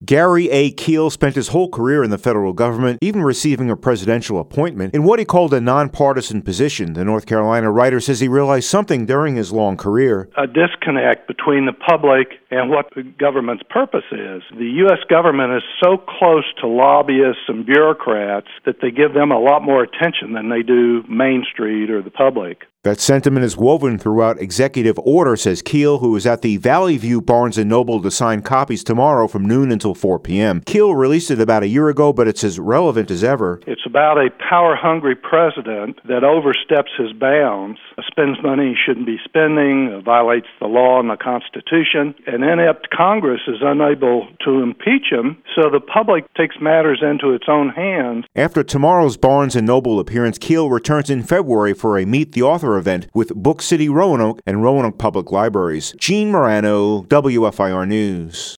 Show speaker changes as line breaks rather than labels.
Gary A. Keel spent his whole career in the federal government, even receiving a presidential appointment in what he called a nonpartisan position. The North Carolina writer says he realized something during his long career.
A disconnect between the public and what the government's purpose is. The U.S. government is so close to lobbyists and bureaucrats that they give them a lot more attention than they do Main Street or the public.
That sentiment is woven throughout executive order, says Keel, who is at the Valley View Barnes & Noble to sign copies tomorrow from noon until 4 p.m. Keel released it about a year ago, but it's as relevant as ever.
It's about a power-hungry president that oversteps his bounds, spends money he shouldn't be spending, violates the law and the Constitution, and inept Congress is unable to impeach him, so the public takes matters into its own hands.
After tomorrow's Barnes & Noble appearance, Keel returns in February for a Meet the Author event with Book City Roanoke and Roanoke Public Libraries. Gene Marano, WFIR News.